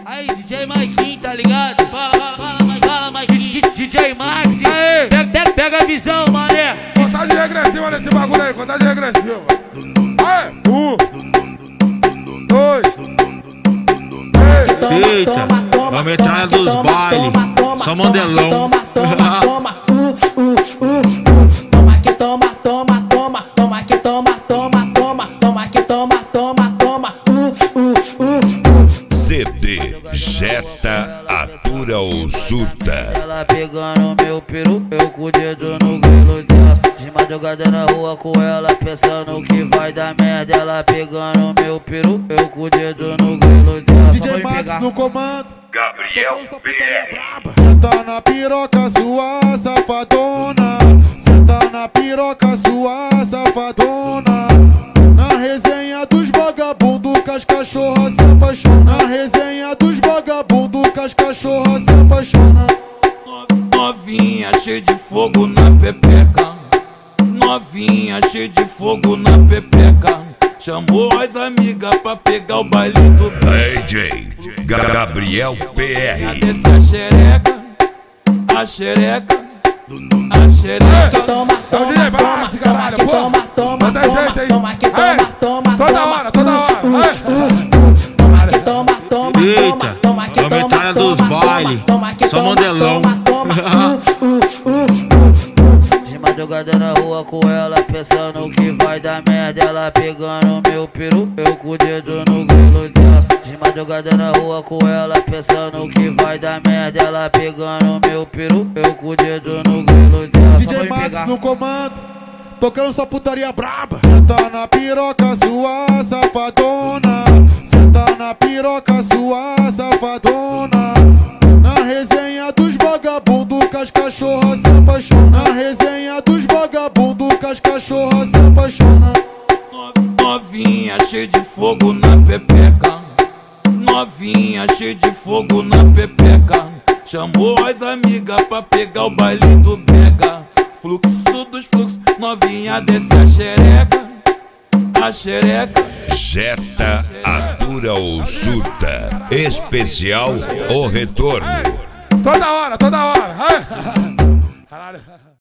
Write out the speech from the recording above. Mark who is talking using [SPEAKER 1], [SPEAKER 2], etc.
[SPEAKER 1] Aí, DJ Maiquinho, tá ligado? Fala, Maiquinho. DJ Max, aí, pega a visão, mané.
[SPEAKER 2] Contagem regressiva nesse bagulho aí, contagem regressiva. Aí, 1, 2, 3.
[SPEAKER 3] Eita, a metralha dos bailes, só mandelão.
[SPEAKER 4] Toma que toma, toma, toma, toma que toma, toma, toma, toma que toma, toma, toma.
[SPEAKER 5] CD Jetta atura ou surta.
[SPEAKER 1] Ela pegando meu peru, eu com o dedo no grelo dela. De madrugada na rua com ela, pensando que vai dar merda. Ela pegando meu peru, eu com o dedo no grelo dela.
[SPEAKER 2] DJ Max no comando,
[SPEAKER 5] Gabriel BR.
[SPEAKER 2] senta na piroca sua safadona, senta na piroca sua safadona. Na resenha dos vagabundos que as cachorras se apaixonam. Na resenha dos vagabundos que as cachorras se apaixonam.
[SPEAKER 6] Novinha cheia de fogo na pepeca, novinha cheia de fogo na pepeca. Chamou as amigas pra pegar o baile do
[SPEAKER 5] DJ Gabriel BR.
[SPEAKER 6] Desce a xereca, a xereca, a xereca.
[SPEAKER 4] Toma, toma, toma, toma que toma, toma, toma, toma que toma, toma,
[SPEAKER 2] toda hora, toda hora.
[SPEAKER 4] toma que toma, toma,
[SPEAKER 3] Eita,
[SPEAKER 4] toma que
[SPEAKER 3] a metralha dos bailes, só mandelão.
[SPEAKER 1] De madrugada na rua com ela, pensando que vai dar merda. Ela pegando meu peru, eu com o dedo no grelo dela. De madrugada na rua com ela, pensando que vai dar merda. Ela pegando meu peru, eu com o dedo no grelo dela.
[SPEAKER 2] DJ Max no comando, tocando sua putaria braba. Senta na piroca sua safadona, senta na piroca sua safadona. Na resenha dos vagabundos que as cachorras se apaixonam. Na resenha dos vagabundos que as cachorras se apaixonam.
[SPEAKER 6] Novinha cheia de fogo na pepeca, novinha cheia de fogo na pepeca. Chamou as amigas pra pegar o baile do Brega. Fluxo dos fluxos, novinha desce a xereca, a xereca.
[SPEAKER 5] Jetta atura ou surta. Especial O Retorno.
[SPEAKER 2] Toda hora, toda hora. Caralho.